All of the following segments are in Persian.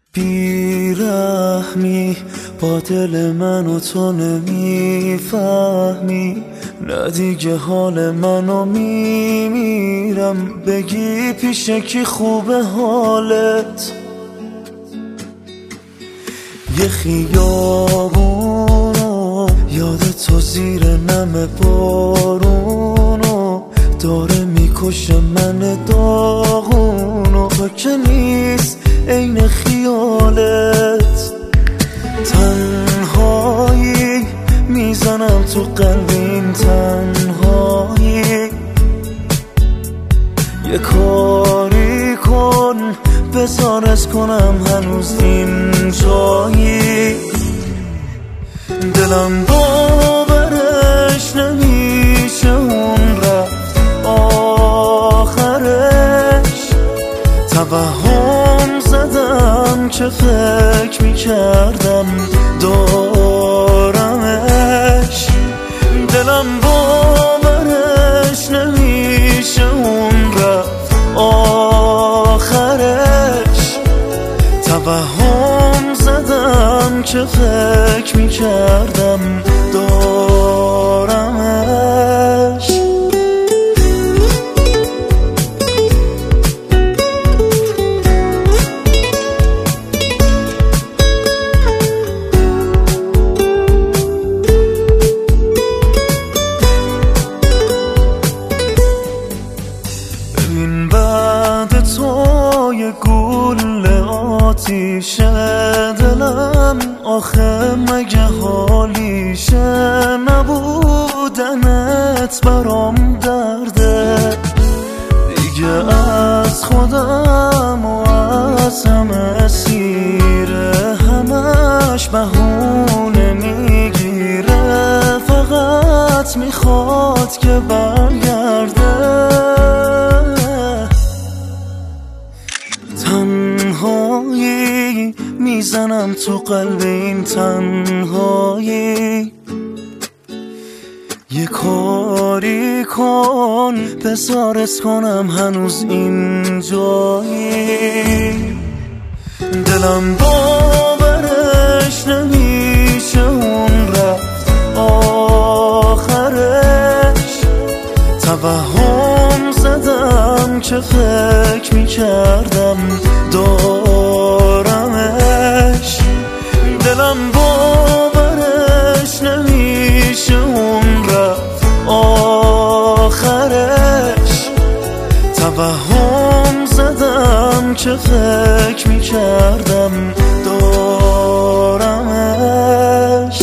بیرحمی با دل منو تو نمیفهمی، نه دیگه حال منو میمیرم. بگی پیش کی خوبه حالت؟ یه خیابونو یاد تو زیر نم بارونو داره میکشه من داغونو. تو که نیست عین خیالت، تنهایی میزنم تو قلب این تنهایی. یه کاری کن بزارت کنم هنوز این جایی. دلم باورش نمیشه اون رفت آخرش. توهم زدم که فکر میکردم دارمش. دلم باورش نمیشه اون رفت آخرش. توهم زدم که فکر میکردم دارمش. ببین بعد تو یه گوله آتیشه دلم، آخه مگه حالیشه؟ نبودنت برام درده دیگه، از خودم و از همه سیره. همش بهونه میگیره، فقط میخواد که برگرده. تنهایی میزنم تو قلب این تنهایی. یه کاری کن بزارت کنم هنوز این جایی. دلم باورش نمیشه اون رفت آخرش. توهم زدم که فکر میکردم دارمش. دلم باورش نمیشه اون رفت آخرش. توهم زدم که فکر میکردم دارمش.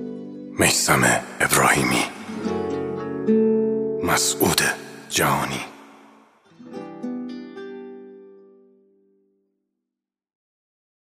میثم ابراهیمی، مسعود جهانی.